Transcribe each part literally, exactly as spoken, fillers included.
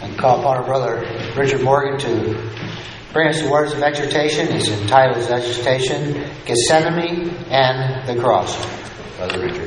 and call upon our brother Richard Morgan to bring us the words of exhortation. It's entitled his exhortation, Gethsemane and the Cross. Brother Richard.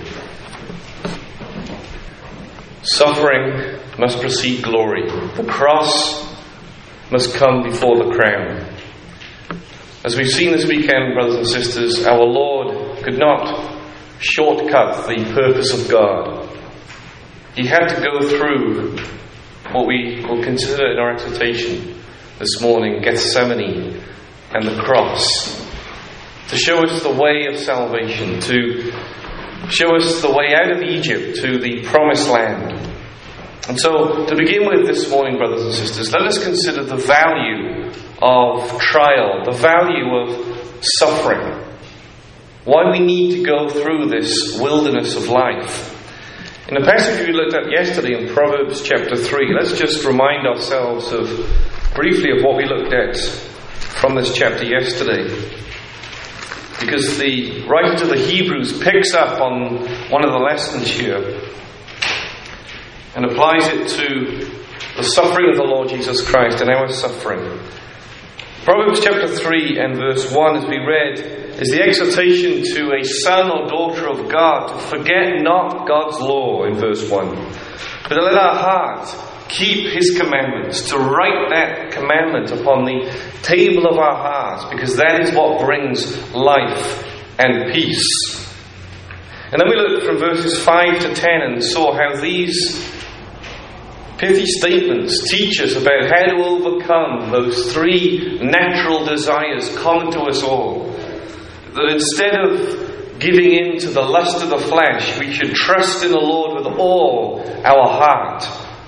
Suffering must precede glory. The cross must come before the crown. As we've seen this weekend, brothers and sisters, our Lord could not shortcut the purpose of God. He had to go through what we will consider in our exhortation this morning, Gethsemane and the cross, to show us the way of salvation, to show us the way out of Egypt to the promised land. And so, to begin with this morning, brothers and sisters, let us consider the value of trial, the value of suffering, why we need to go through this wilderness of life. In the passage we looked at yesterday in Proverbs chapter three, let's just remind ourselves of briefly of what we looked at from this chapter yesterday. Because the writer to the Hebrews picks up on one of the lessons here and applies it to the suffering of the Lord Jesus Christ and our suffering. Proverbs chapter three and verse one, as we read, is the exhortation to a son or daughter of God to forget not God's law in verse one, but to let our heart keep His commandments, to write that commandment upon the table of our hearts, because that is what brings life and peace. And then we looked from verses five to ten and saw how these pithy statements teach us about how to overcome those three natural desires common to us all. That instead of giving in to the lust of the flesh, we should trust in the Lord with all our heart.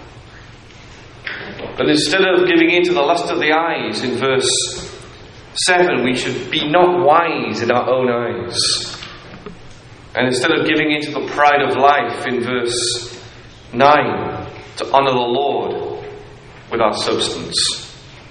But instead of giving in to the lust of the eyes, in verse seven, we should be not wise in our own eyes. And instead of giving in to the pride of life, in verse nine, to honour the Lord with our substance.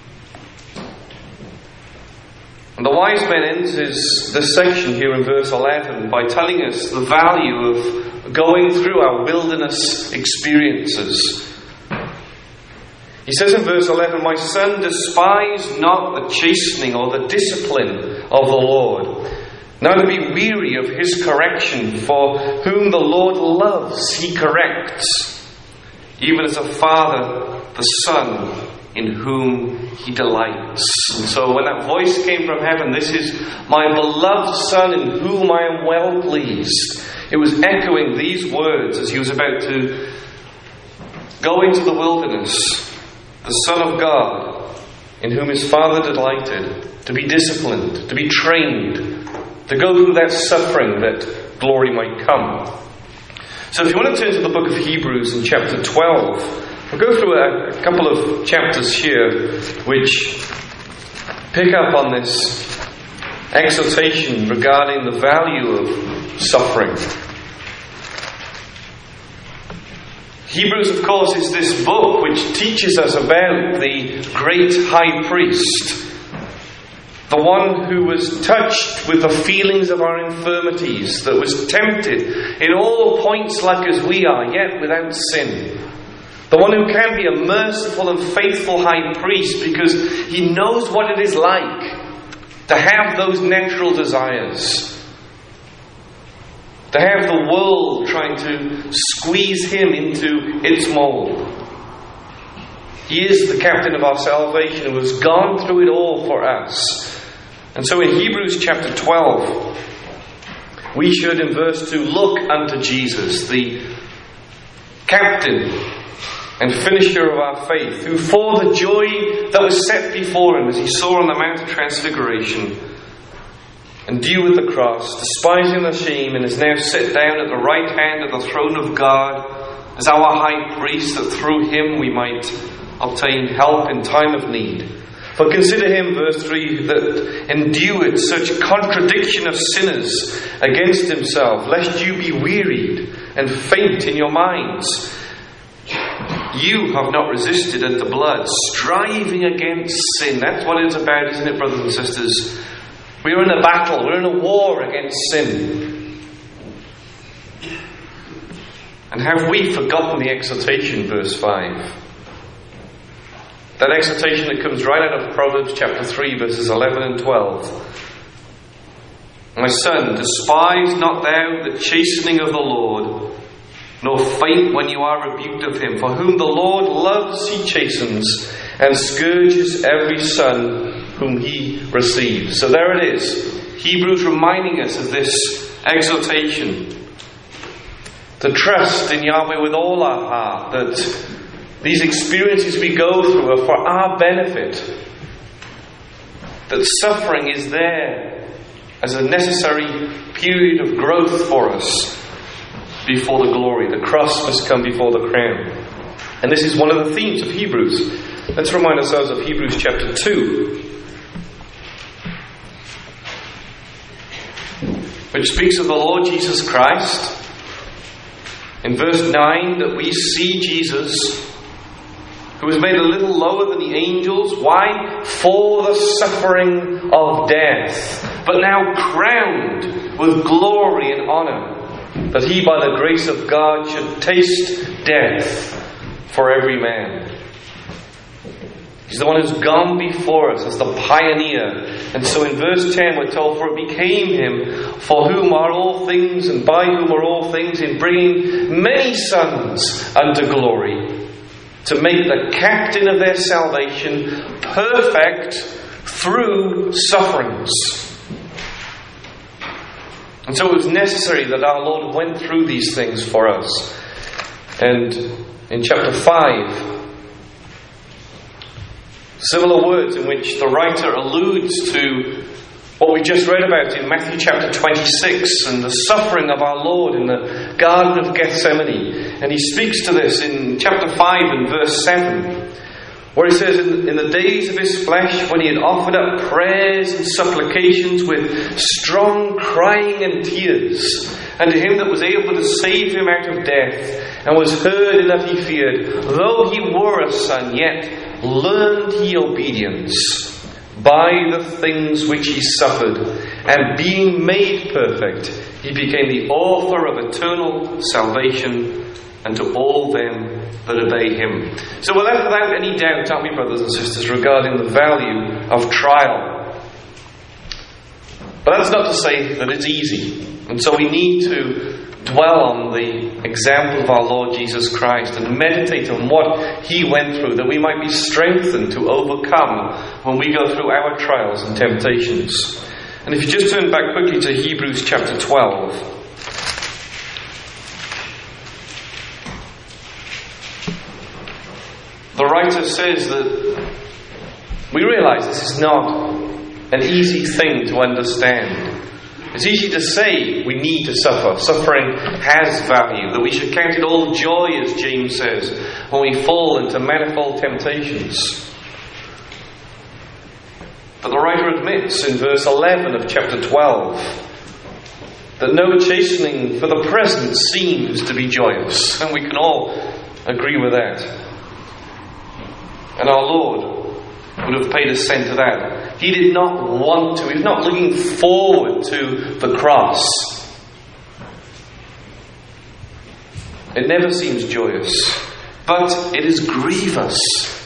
And the wise man ends his, this section here in verse eleven by telling us the value of going through our wilderness experiences. He says in verse eleven, "My son, despise not the chastening or the discipline of the Lord, neither be weary of His correction, for whom the Lord loves He corrects, even as a father the son in whom He delights." And so when that voice came from heaven, "This is my beloved Son in whom I am well pleased," it was echoing these words as He was about to go into the wilderness, the Son of God in whom His Father delighted, to be disciplined, to be trained, to go through that suffering that glory might come. So if you want to turn to the book of Hebrews in chapter twelve, we'll go through a, a couple of chapters here which pick up on this exhortation regarding the value of suffering. Hebrews, of course, is this book which teaches us about the great high priest, the one who was touched with the feelings of our infirmities, that was tempted in all points like as we are, yet without sin. The one who can be a merciful and faithful high priest because He knows what it is like to have those natural desires, to have the world trying to squeeze Him into its mould. He is the captain of our salvation who has gone through it all for us. And so in Hebrews chapter twelve, we should in verse two look unto Jesus, the captain and finisher of our faith, who for the joy that was set before Him, as He saw on the Mount of Transfiguration, endued the cross, despising the shame, and is now set down at the right hand of the throne of God as our high priest, that through Him we might obtain help in time of need. For consider Him, verse three, that endured such contradiction of sinners against Himself, lest you be wearied and faint in your minds. You have not resisted unto blood, striving against sin. That's what it's about, isn't it, brothers and sisters? We're in a battle, we're in a war against sin. And have we forgotten the exhortation, verse five? That exhortation that comes right out of Proverbs chapter three, verses eleven and twelve. My son, despise not thou the chastening of the Lord, nor faint when you are rebuked of him. For whom the Lord loves he chastens, and scourges every son whom he receives. So there it is. Hebrews reminding us of this exhortation. To trust in Yahweh with all our heart. That these experiences we go through are for our benefit. That suffering is there as a necessary period of growth for us before the glory. The cross must come before the crown. And this is one of the themes of Hebrews. Let's remind ourselves of Hebrews chapter two, which speaks of the Lord Jesus Christ. In verse nine, that we see Jesus, who was made a little lower than the angels. Why? For the suffering of death, but now crowned with glory and honour, that he by the grace of God should taste death for every man. He's the one who's gone before us as the pioneer. And so in verse ten we're told, for it became him for whom are all things and by whom are all things, in bringing many sons unto glory, to make the captain of their salvation perfect through sufferings. And so it was necessary that our Lord went through these things for us. And in chapter five, similar words in which the writer alludes to what we just read about in Matthew chapter twenty-six and the suffering of our Lord in the Garden of Gethsemane. And he speaks to this in chapter five and verse seven, where he says, in, in the days of his flesh, when he had offered up prayers and supplications with strong crying and tears, and to him that was able to save him out of death, and was heard in that he feared, though he were a son, yet learned he obedience by the things which he suffered, and being made perfect, he became the author of eternal salvation unto all them that obey him. So we're left without any doubt, aren't we, brothers and sisters, regarding the value of trial. But that's not to say that it's easy. And so we need to dwell on the example of our Lord Jesus Christ and meditate on what he went through, that we might be strengthened to overcome when we go through our trials and temptations. And if you just turn back quickly to Hebrews chapter twelve, the writer says that we realize this is not an easy thing to understand. It's easy to say we need to suffer. Suffering has value. That we should count it all joy, as James says, when we fall into manifold temptations. But the writer admits in verse eleven of chapter twelve that no chastening for the present seems to be joyous. And we can all agree with that. And our Lord would have paid assent to that. He did not want to. He was not looking forward to the cross. It never seems joyous, but it is grievous.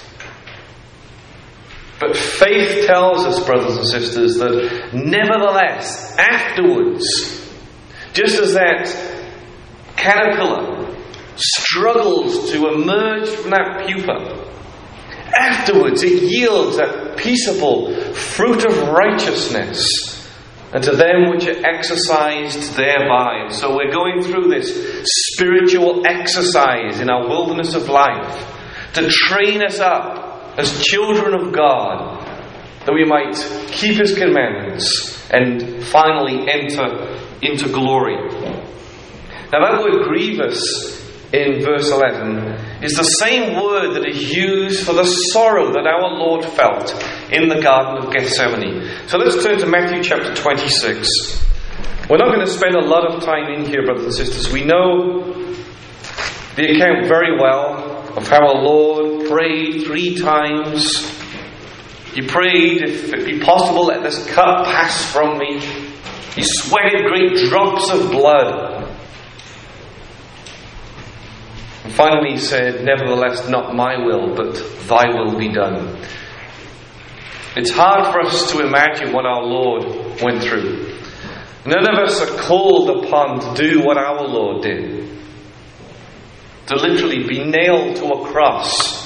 But faith tells us, brothers and sisters, that nevertheless, afterwards, just as that caterpillar struggles to emerge from that pupa, afterwards it yields that peaceable fruit of righteousness unto them which are exercised thereby. And so we're going through this spiritual exercise in our wilderness of life to train us up as children of God, that we might keep his commandments and finally enter into glory. Now that word grievous in verse eleven is the same word that is used for the sorrow that our Lord felt in the Garden of Gethsemane. So let's turn to Matthew chapter twenty-six. We're not going to spend a lot of time in here, brothers and sisters. We know the account very well of how our Lord prayed three times. He prayed, if it be possible, let this cup pass from me. He sweated great drops of blood. finally he said, "Nevertheless, not my will, but thy will be done." It's hard for us to imagine what our Lord went through. None of us are called upon to do what our Lord did. To literally be nailed to a cross.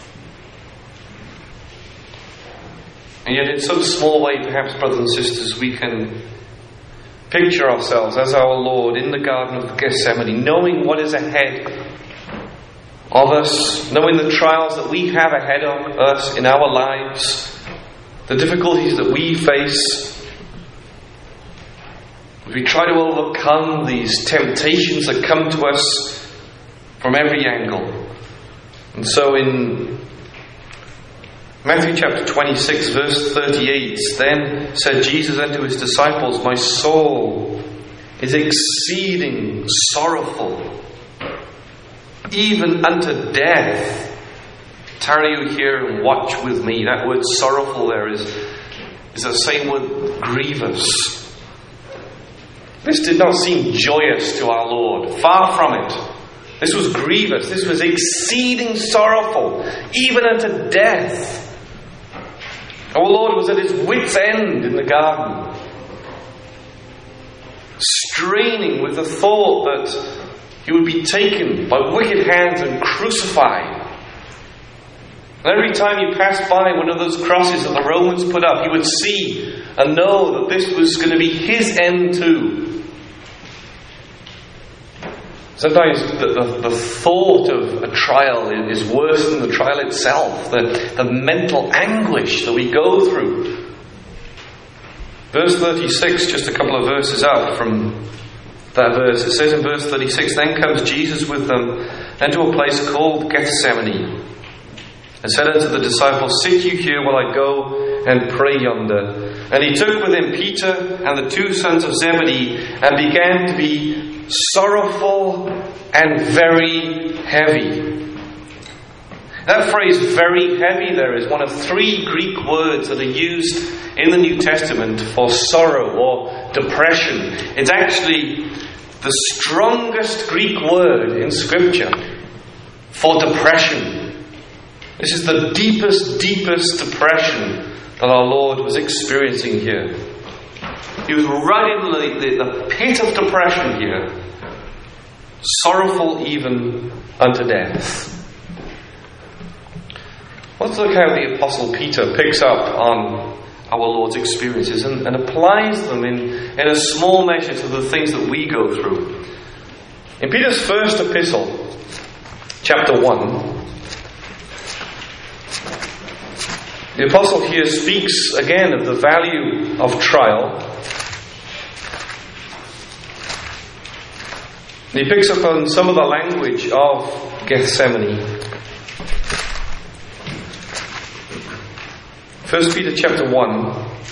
And yet in some small way, perhaps, brothers and sisters, we can picture ourselves as our Lord in the Garden of Gethsemane, knowing what is ahead of us, knowing the trials that we have ahead of us in our lives, the difficulties that we face. We try to overcome these temptations that come to us from every angle. And so in Matthew chapter twenty-six, verse thirty-eight, then said Jesus unto his disciples, "My soul is exceeding sorrowful, even unto death. Tarry you here and watch with me." That word sorrowful there is, is the same word grievous. This did not seem joyous to our Lord. Far from it. This was grievous. This was exceeding sorrowful, even unto death. Our Lord was at his wit's end in the garden, straining with the thought that he would be taken by wicked hands and crucified. And every time he passed by one of those crosses that the Romans put up, he would see and know that this was going to be his end too. Sometimes the, the, the thought of a trial is worse than the trial itself, the, the mental anguish that we go through. Verse thirty-six, just a couple of verses up from that verse, it says in verse thirty-six, "Then comes Jesus with them unto a place called Gethsemane, and said unto the disciples, Sit you here while I go and pray yonder. And he took with him Peter and the two sons of Zebedee, and began to be sorrowful and very heavy." That phrase, very heavy, there is one of three Greek words that are used in the New Testament for sorrow or depression. It's actually the strongest Greek word in Scripture for depression. This is the deepest, deepest depression that our Lord was experiencing here. He was right in the, the, the pit of depression here. Sorrowful even unto death. Let's look how the Apostle Peter picks up on our Lord's experiences and, and applies them in, in a small measure to the things that we go through. In Peter's first epistle, chapter one, the Apostle here speaks again of the value of trial. And he picks up on some of the language of Gethsemane. First Peter chapter one.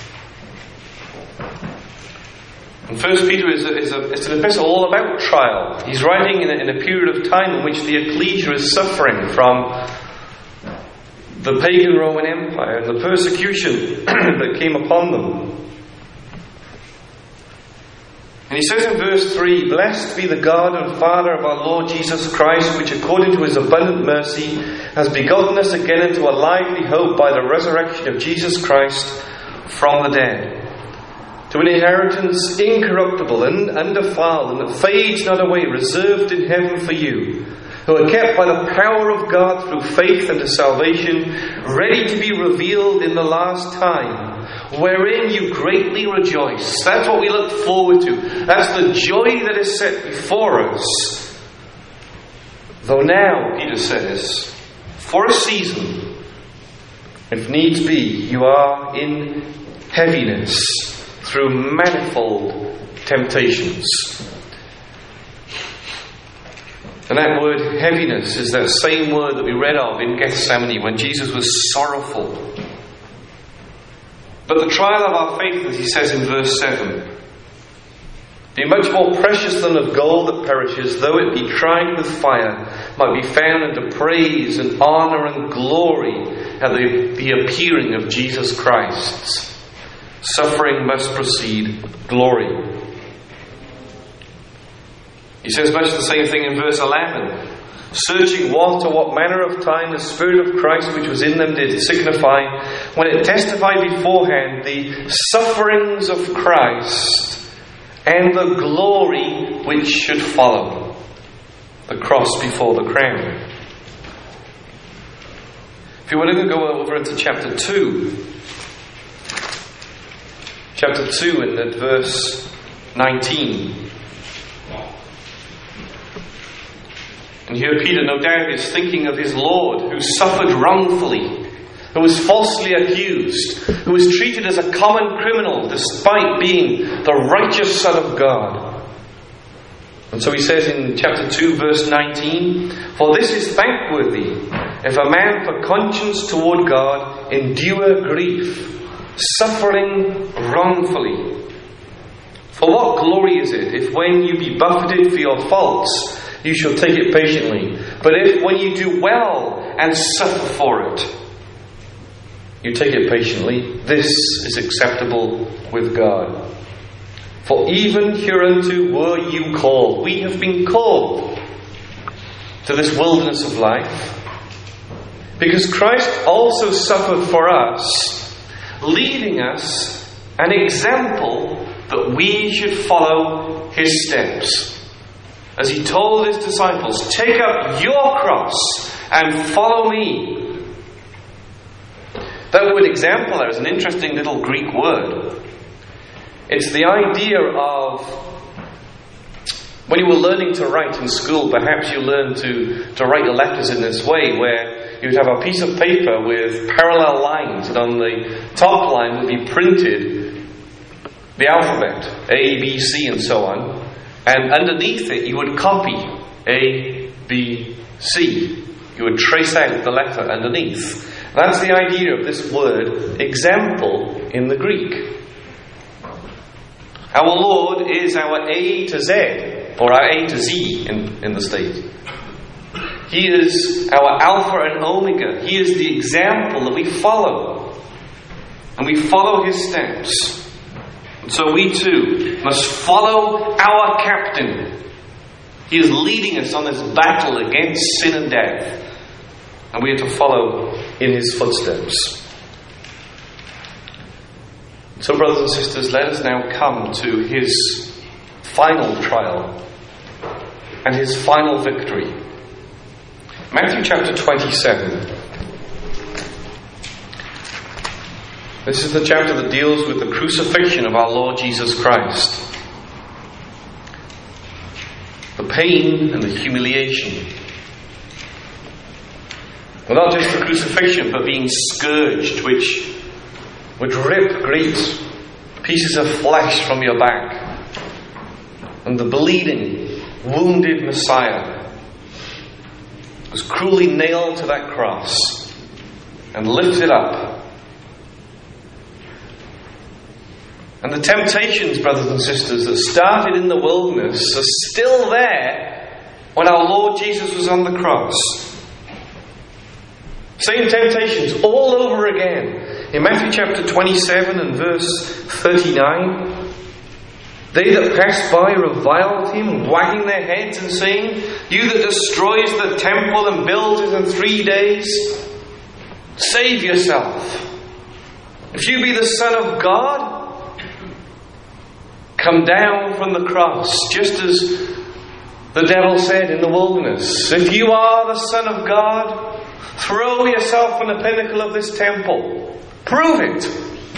And First Peter is, a, is a, it's an epistle all about trial. He's writing in a, in a period of time in which the ecclesia is suffering from the pagan Roman Empire and the persecution that came upon them. And he says in verse three, "Blessed be the God and Father of our Lord Jesus Christ, which according to his abundant mercy has begotten us again into a lively hope by the resurrection of Jesus Christ from the dead, to an inheritance incorruptible and undefiled, and that fades not away, reserved in heaven for you, who are kept by the power of God through faith unto salvation, ready to be revealed in the last time, wherein you greatly rejoice." That's what we look forward to. That's the joy that is set before us. "Though now," Peter says, "for a season, if needs be, you are in heaviness through manifold temptations." And that word heaviness is that same word that we read of in Gethsemane when Jesus was sorrowful. "But the trial of our faith," as he says in verse seven, "being much more precious than of gold that perishes, though it be tried with fire, might be found unto praise and honour and glory at the, the appearing of Jesus Christ. Suffering must precede glory." He says much the same thing in verse eleven. searching what or what manner of time the Spirit of Christ which was in them did signify, when it testified beforehand the sufferings of Christ and the glory which should follow, the cross before the crown. If you were to go over into chapter two, chapter two and at verse nineteen. And here Peter, no doubt, is thinking of his Lord, who suffered wrongfully, who was falsely accused, who was treated as a common criminal despite being the righteous Son of God. And so he says in chapter two, verse nineteen, "For this is thankworthy, if a man for conscience toward God endure grief, suffering wrongfully. For what glory is it, if when you be buffeted for your faults, you shall take it patiently? But if when you do well and suffer for it, you take it patiently, this is acceptable with God. For even hereunto were you called." We have been called to this wilderness of life, because Christ also suffered for us, leaving us an example that we should follow his steps. As he told his disciples, "Take up your cross and follow me." That word example there is an interesting little Greek word. It's the idea of, when you were learning to write in school, perhaps you learned to, to write your letters in this way, where you would have a piece of paper with parallel lines, and on the top line would be printed the alphabet, A, B, C, and so on. And underneath it, you would copy A, B, C. You would trace out the letter underneath. That's the idea of this word, example, in the Greek. Our Lord is our A to Z, or our A to Z in, in the States. He is our Alpha and Omega. He is the example that we follow. And we follow his steps. And so we too must follow our captain. He is leading us on this battle against sin and death. And we are to follow in his footsteps. So, brothers and sisters, let us now come to his final trial and his final victory. Matthew chapter twenty-seven. This is the chapter that deals with the crucifixion of our Lord Jesus Christ. The pain and the humiliation. Well, not just the crucifixion, but being scourged, which would rip great pieces of flesh from your back. And the bleeding, wounded Messiah was cruelly nailed to that cross and lifted up. And the temptations, brothers and sisters, that started in the wilderness are still there when our Lord Jesus was on the cross. Same temptations all over again. In Matthew chapter twenty-seven and verse thirty-nine, they that passed by reviled him, wagging their heads and saying, "You that destroys the temple and builds it in three days, save yourself. If you be the Son of God, come down from the cross," just as the devil said in the wilderness. "If you are the Son of God, throw yourself on the pinnacle of this temple. Prove it."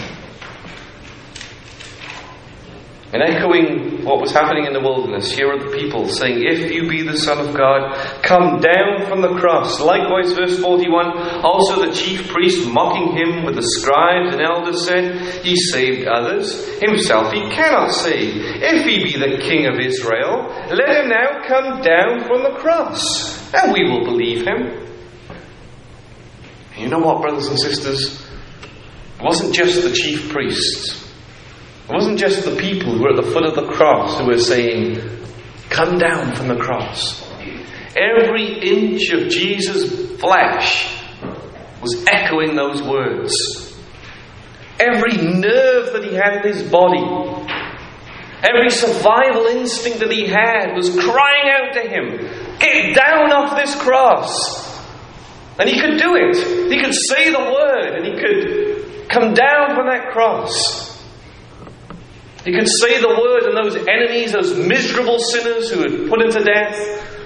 And echoing what was happening in the wilderness, here are the people saying, "If you be the Son of God, come down from the cross." Likewise, verse forty-one, also the chief priest mocking him with the scribes and elders said, "He saved others, himself he cannot save. If he be the King of Israel, let him now come down from the cross, and we will believe him." And you know what, brothers and sisters? It wasn't just the chief priests. It wasn't just the people who were at the foot of the cross who were saying, "Come down from the cross." Every inch of Jesus' flesh was echoing those words. Every nerve that he had in his body Every survival instinct that he had was crying out to him, get down off this cross. And he could do it. He could say the word and he could come down from that cross. He could say the word and those enemies, those miserable sinners who had put him to death,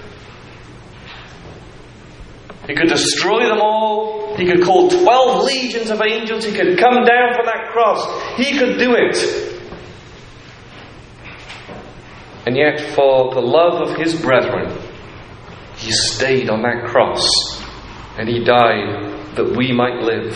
he could destroy them all. He could call twelve legions of angels. He could come down from that cross. He could do it. And yet, for the love of his brethren, he stayed on that cross. And he died that we might live.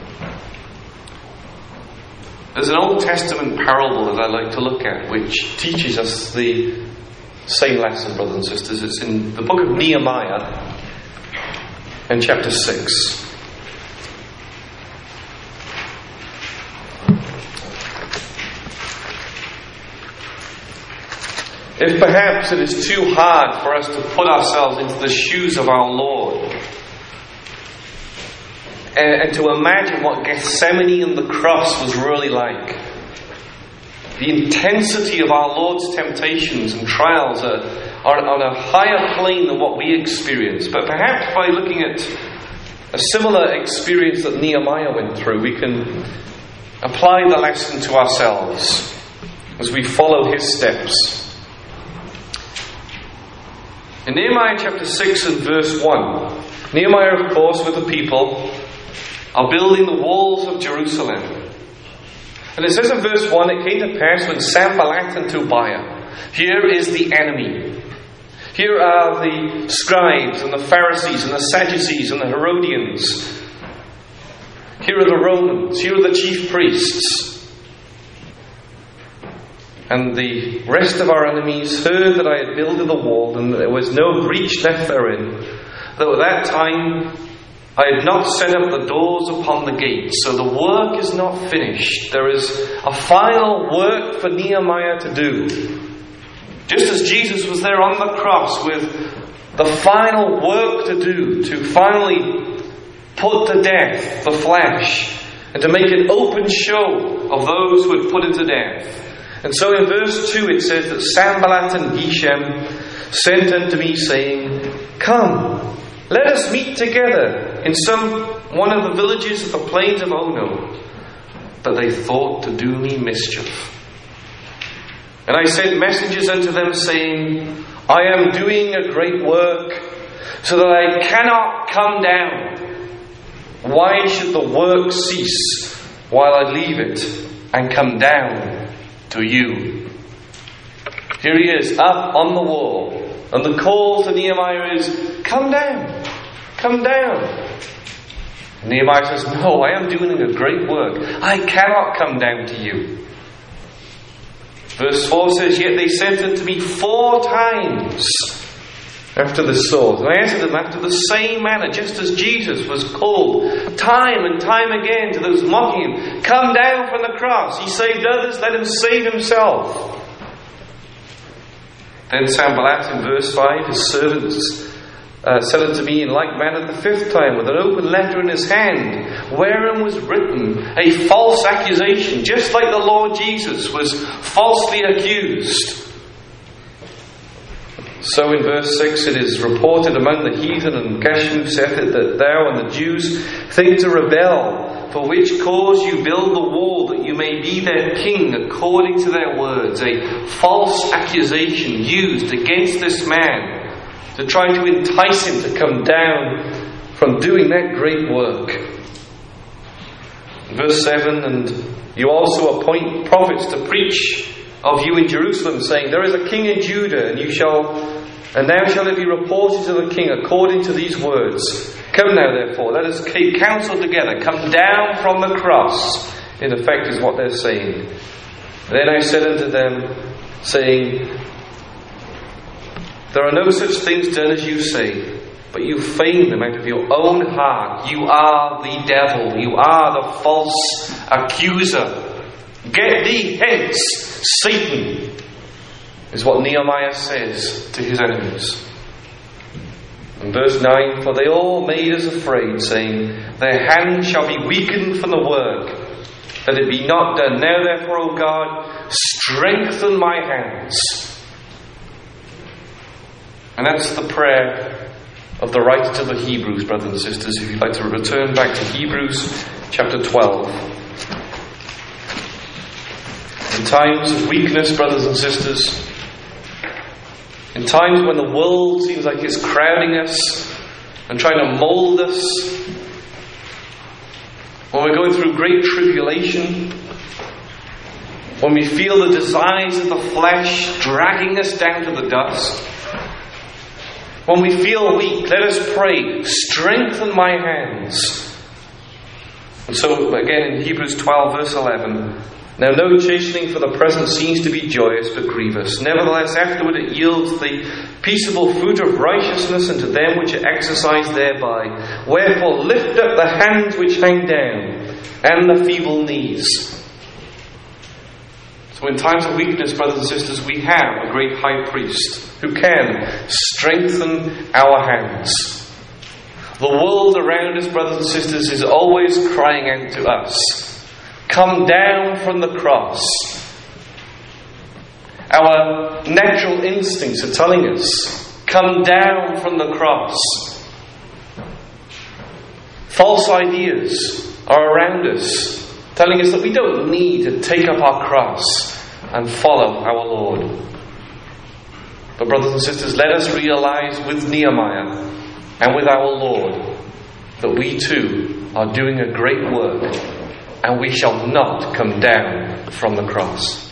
There's an Old Testament parable that I like to look at, which teaches us the same lesson, brothers and sisters. It's in the book of Nehemiah, in chapter six. If perhaps it is too hard for us to put ourselves into the shoes of our Lord, and, and to imagine what Gethsemane and the cross was really like, the intensity of our Lord's temptations and trials are, are on a higher plane than what we experience. But perhaps by looking at a similar experience that Nehemiah went through, we can apply the lesson to ourselves as we follow his steps. In Nehemiah chapter six and verse one, Nehemiah, of course, with the people, are building the walls of Jerusalem. And it says in verse one, it came to pass when Sanballat and Tobiah, here is the enemy. Here are the scribes and the Pharisees and the Sadducees and the Herodians. Here are the Romans. Here are the chief priests. And the rest of our enemies heard that I had builded the wall, and there was no breach left therein, though at that time I had not set up the doors upon the gates. So the work is not finished. There is a final work for Nehemiah to do. Just as Jesus was there on the cross with the final work to do, to finally put to death the flesh, and to make an open show of those who had put him to death. And so in verse two it says that Sanballat and Geshem sent unto me, saying, Come, let us meet together in some one of the villages of the plains of Ono. But they thought to do me mischief. And I sent messengers unto them, saying, I am doing a great work, so that I cannot come down. Why should the work cease while I leave it and come down to you? Here he is, up on the wall, and the call to Nehemiah is, come down, come down. And Nehemiah says, no, I am doing a great work. I cannot come down to you. Verse four says, yet they sent unto me four times after the sword. And I answered them after the same manner, just as Jesus was called time and time again to those mocking him, come down from the cross. He saved others, let him save himself. Then Sanballat in verse five, his servants uh, said unto me in like manner the fifth time, with an open letter in his hand, wherein was written a false accusation, just like the Lord Jesus was falsely accused. So in verse six it is reported among the heathen and Geshem saith it, that thou and the Jews think to rebel, for which cause you build the wall, that you may be their king according to their words. A false accusation used against this man to try to entice him to come down from doing that great work. Verse seven, and you also appoint prophets to preach of you in Jerusalem, saying, there is a king in Judah, and you shall, and now shall it be reported to the king according to these words. Come now, therefore, let us keep counsel together. Come down from the cross. In effect, is what they're saying. Then I said unto them, saying, there are no such things done as you say, but you feign them out of your own heart. You are the devil. You are the false accuser. Get thee hence, Satan, is what Nehemiah says to his enemies. In verse nine, for they all made us afraid, saying, their hand shall be weakened from the work, that it be not done. Now therefore, O God, strengthen my hands. And that's the prayer of the writer to the Hebrews, brothers and sisters. If you'd like to return back to Hebrews chapter twelve. In times of weakness, brothers and sisters, in times when the world seems like it's crowding us and trying to mould us, when we're going through great tribulation, when we feel the desires of the flesh dragging us down to the dust, when we feel weak, let us pray, strengthen my hands. And so again in Hebrews twelve verse eleven, now no chastening for the present seems to be joyous but grievous. Nevertheless afterward it yields the peaceable fruit of righteousness unto them which are exercised thereby. Wherefore lift up the hands which hang down, and the feeble knees. So in times of weakness, brothers and sisters, we have a great high priest who can strengthen our hands. The world around us, brothers and sisters, is always crying out to us, come down from the cross. Our natural instincts are telling us, come down from the cross. False ideas are around us, telling us that we don't need to take up our cross and follow our Lord. But brothers and sisters, let us realize with Nehemiah and with our Lord that we too are doing a great work, and we shall not come down from the cross.